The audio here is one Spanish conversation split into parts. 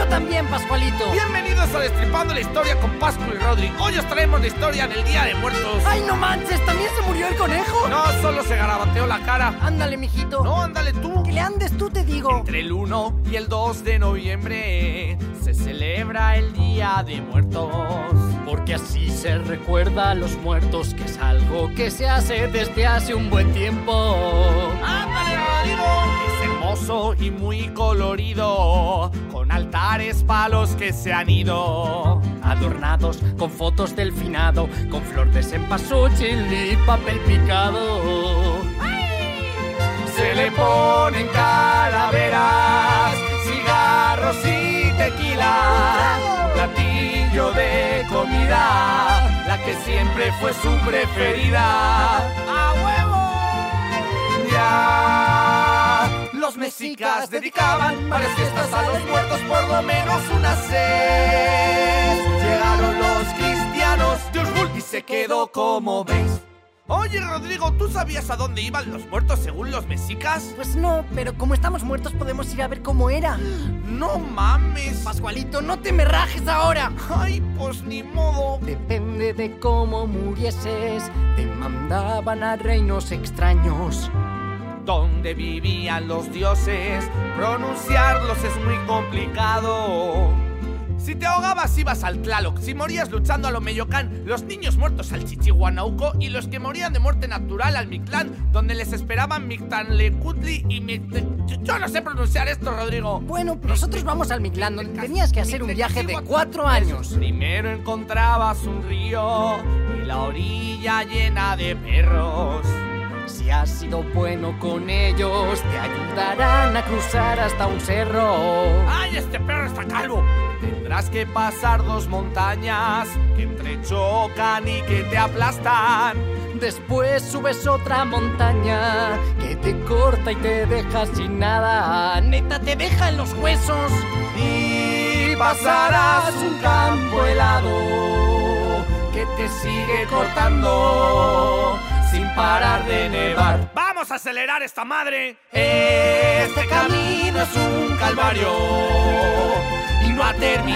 también, Pascualito. Bienvenidos a Destripando la Historia con Pascu y Rodri. Hoy os traemos la historia del Día de Muertos. ¡Ay, no manches! ¿También se murió el conejo? No, solo se garabateó la cara. Ándale, mijito. No, ándale tú. Que le andes tú, te digo. Entre el 1 y el 2 de noviembre se celebra el Día de Muertos. Porque así se recuerda a los muertos, que es algo que se hace desde hace un buen tiempo. ¡Ándale, Rodrigo! Es hermoso y muy colorido, con altares para los que se han ido, adornados con fotos del finado, con flor de cempasúchil y papel picado. Se le ponen calaveras, cigarros y tequila, platillo de comida, la que siempre fue su preferida. ¡A huevo! Ya los mexicas dedicaban varias fiestas a los muertos, por lo menos unas 6. Llegaron los cristianos, y se quedó como veis. Oye, Rodrigo, ¿tú sabías a dónde iban los muertos según los mexicas? Pues no, pero como estamos muertos podemos ir a ver cómo era. ¡No mames! Pascualito, no te me rajes ahora. Ay, pues ni modo. Depende de cómo murieses, te mandaban a reinos extraños, donde vivían los dioses, pronunciarlos es muy complicado. Si te ahogabas ibas al Tlaloc, si morías luchando a lo Meyocán, los niños muertos al Chichihuanauco y los que morían de muerte natural al Mictlán, donde les esperaban Mictanlecutli y Yo no sé pronunciar esto, Rodrigo. Bueno, nosotros vamos al Mictlán, donde tenías que hacer un viaje de 4 años. Primero encontrabas un río y la orilla llena de perros. Si has sido bueno con ellos, te ayudarán a cruzar hasta un cerro. ¡Ay, este perro está calvo! Tendrás que pasar 2 montañas que entrechocan y que te aplastan. Después subes otra montaña que te corta y te deja sin nada. Neta, te deja en los huesos. Y pasarás un campo helado que te sigue cortando sin parar de nevar. ¡Vamos a acelerar esta madre! Este camino es un calvario y no ha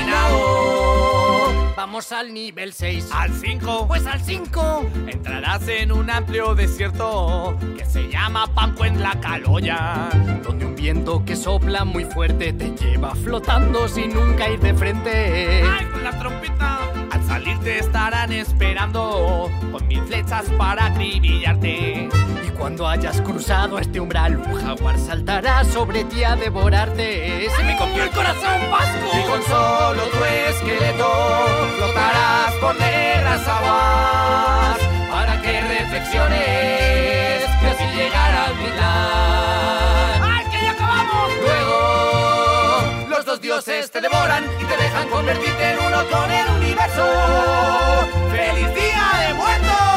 terminado. Vamos al nivel 6. ¿Al 5? Pues al 5. Entrarás en un amplio desierto que se llama Pancuentlacaloya, donde un viento que sopla muy fuerte te lleva flotando sin nunca ir de frente. ¡Ay, con la trompeta! Al salir te estarán esperando con 1000 flechas para acribillarte. Y cuando hayas cruzado este umbral, un jaguar saltará sobre ti a devorarte. ¡Se me comió el corazón, Pascu! Y con solo tu esqueleto flotarás por negras aguas para que reflexiones y así llegar al Mictlán. ¡Ay, que ya acabamos! Luego los 2 dioses te devoran y te dejan convertirte en uno con el universo. ¡Feliz Día de Muertos!